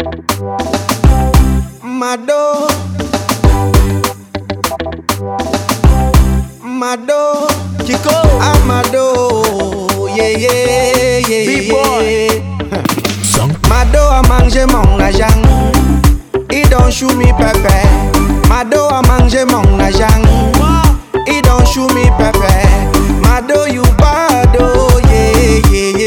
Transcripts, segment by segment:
Mado, Mado, Kiko, Amado, yeah. B-boy. Mado a mangé mon argent, il don't shoot me pepper. Mado a mangé mon argent, il don't shoot me pepper. Mado you bad oh yeah.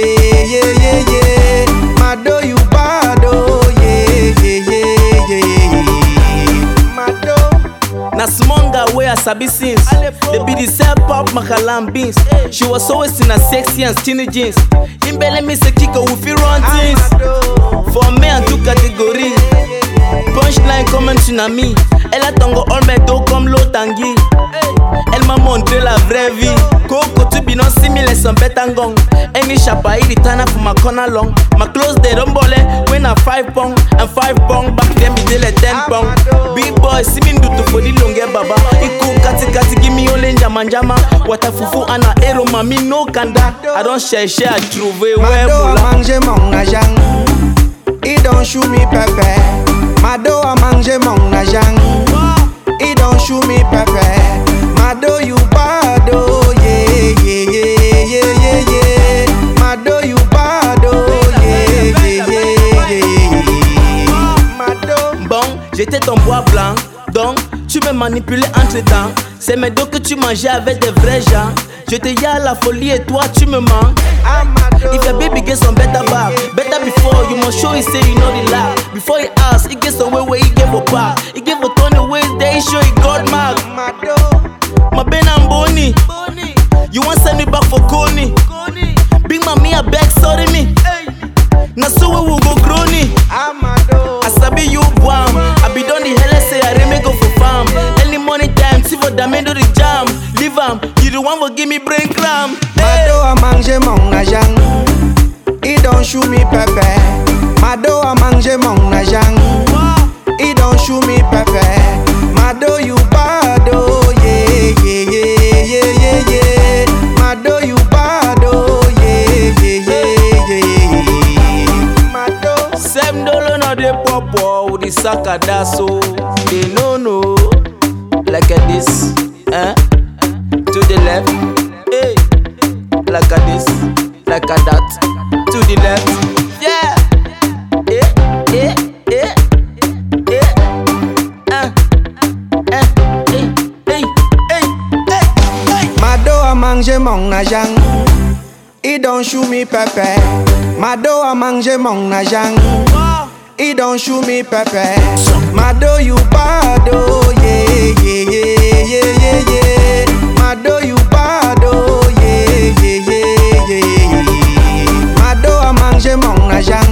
Mado you bad oh yeah. Mado. Na smonga where I sabi since. They be the sell pop makalam beans. She was always in a sexy and skinny jeans. Imbele me se kiko we fi run things. For me and two categories. Punchline comme un tsunami. Elle a tango all mes dos comme l'eau tanguy. Elle m'a montré la vraie vie. Coco tu binon simile son betangong. Any shapa iritana for my corner long. My clothes they don't bole when I 5 pound and 5 pound back then be dele 10 pound. Big boy see me do to for the longe baba. Iku kati give me only njama. Wata fufu ana ero mami no kanda. I don't share I trouve where Mado a mula. mangé mon argent, il don't shoot me pepper. Mado a mangé mon argent, il don't shoot me pepper. Mado you bad oh yeah. Mado you bad oh yeah. Mado. Bon, j'étais ton bois blanc, donc tu me manipulais entre temps. C'est mes dos que tu mangeais avec des vrais gens. Je te y à la folie et toi tu me mens. Amado. If your baby get some better back, better before you must show he say you know the lie. Before he ask, he get some way where he gave a pack. He gave a 20 ways, there he show he got mark. Mado. My Ben and Bonnie, you want send me back for Coney? Big mommy I beg sorry me. Now so we will go crony. Amado. I sabi you bomb. I be done the hell say I remake go for farm. Early morning time, see for them do the jam. Leave am, you the one for give me brain cramp. Mado a mangé mon argent, il don't shoot me pepper. Mado a mangé mon argent, il don't shoot me pepper. Mado you bad oh yeah. Mado you bad oh yeah. Mado. $7 no dey pop with the sack of that so they no like this, to the left, hey, like this, like that, to the left, yeah, Mado a mangé mon argent, il don't shoot me pepper. Mado a mangé mon argent, il don't shoot me pepper. Mado you bad oh yeah. Mado you bad oh yeah. Mado a mangé mon argent,